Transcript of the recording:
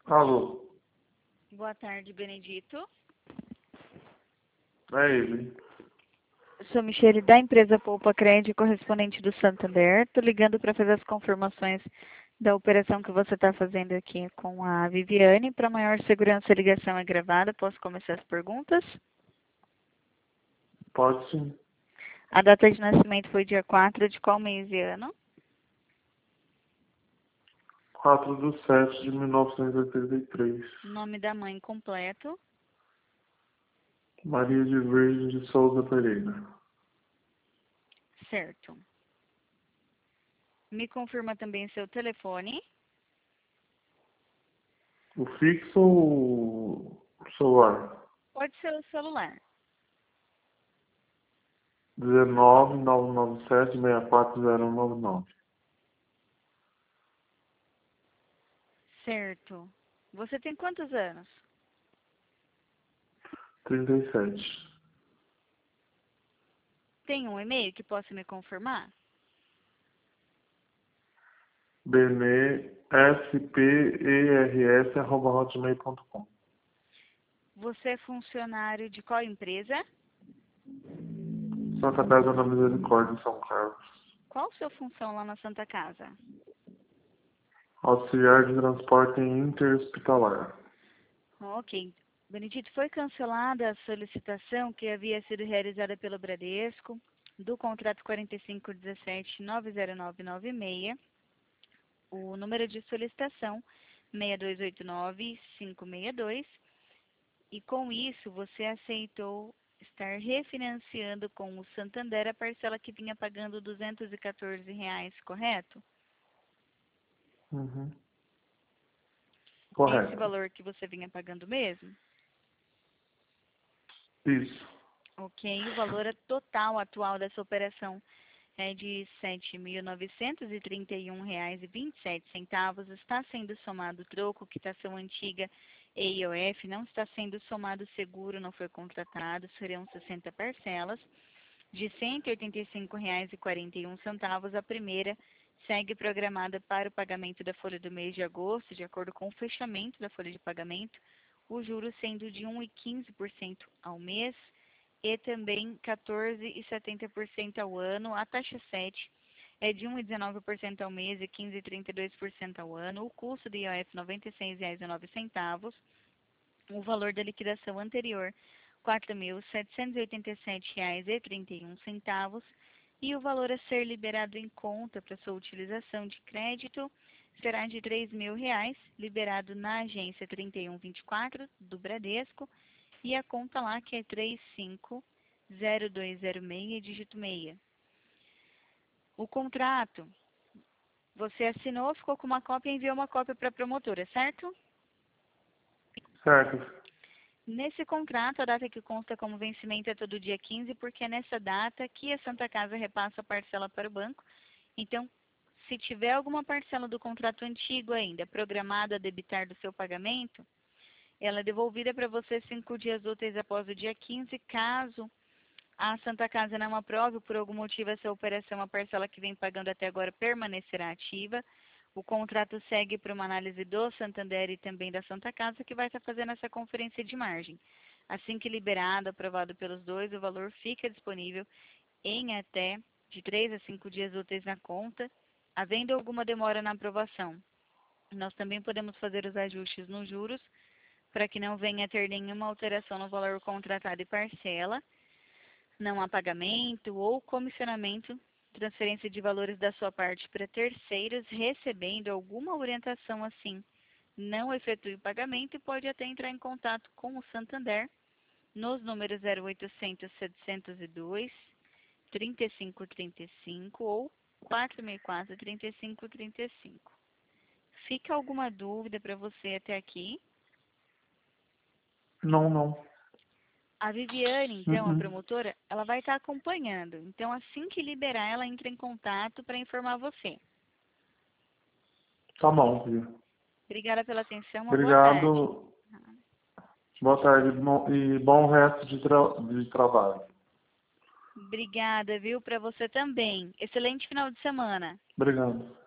Alô, Boa tarde, Benedito. é ele. Eu sou Michele da empresa Poupa Crédito, correspondente do Santander. Estou ligando para fazer as confirmações da operação que você está fazendo aqui com a Viviane. Para maior segurança, a ligação é gravada. Posso começar as perguntas? Pode sim. A data de nascimento foi dia 4 de qual mês e ano? 4/7/1983. Nome da mãe completo. Maria de Virgem de Souza Pereira. Certo. Me confirma também seu telefone. O fixo ou o celular? Pode ser o celular. 19 997 640199. Certo. Você tem quantos anos? 37. Tem um e-mail que possa me confirmar? benespers@hotmail.com. Você é funcionário de qual empresa? Santa Casa da Misericórdia, em São Carlos. Qual sua função lá na Santa Casa? Auxiliar de transporte interhospitalar. Ok. Benedito, foi cancelada a solicitação que havia sido realizada pelo Bradesco do contrato 4517-90996, o número de solicitação 6289562, e com isso você aceitou estar refinanciando com o Santander a parcela que vinha pagando R$ 214, correto? Uhum. É esse Correto. valor que você vinha pagando mesmo? Isso. Ok, o valor total atual dessa operação é de R$ 7.931,27. Está sendo somado o troco, quitação antiga EIOF, não está sendo somado seguro, não foi contratado, serão 60 parcelas de R$ 185,41. A primeira segue programada para o pagamento da folha do mês de agosto, de acordo com o fechamento da folha de pagamento, o juro sendo de 1,15% ao mês e também 14,70% ao ano. A taxa 7 é de 1,19% ao mês e 15,32% ao ano. O custo do IOF R$ 96,09. O valor da liquidação anterior R$ 4.787,31. E o valor a ser liberado em conta para sua utilização de crédito será de R$ 3.000, liberado na agência 3124 do Bradesco, e a conta lá que é 350206, dígito 6. O contrato, você assinou, ficou com uma cópia e enviou uma cópia para a promotora, certo? Certo. Nesse contrato, a data que consta como vencimento é todo dia 15, porque é nessa data que a Santa Casa repassa a parcela para o banco. Então, se tiver alguma parcela do contrato antigo ainda programada a debitar do seu pagamento, ela é devolvida para você 5 dias úteis após o dia 15, caso a Santa Casa não aprove, por algum motivo essa operação, a parcela que vem pagando até agora permanecerá ativa. O contrato segue para uma análise do Santander e também da Santa Casa, que vai estar fazendo essa conferência de margem. Assim que liberado, aprovado pelos dois, o valor fica disponível em até de 3 a 5 dias úteis na conta. Havendo alguma demora na aprovação, nós também podemos fazer os ajustes nos juros, para que não venha a ter nenhuma alteração no valor contratado e parcela. Não há pagamento ou comissionamento, transferência de valores da sua parte para terceiros, recebendo alguma orientação assim. Não efetue o pagamento e pode até entrar em contato com o Santander nos números 0800 702 3535 ou 464 3535. Fica alguma dúvida para você até aqui? Não. A Viviane, então, a Uhum. promotora, ela vai estar acompanhando. Então, assim que liberar, ela entra em contato para informar você. Tá bom, filho. Obrigada pela atenção, uma boa tarde. Obrigado. Boa tarde e bom resto de trabalho. Obrigada, viu, para você também. Excelente final de semana. Obrigado.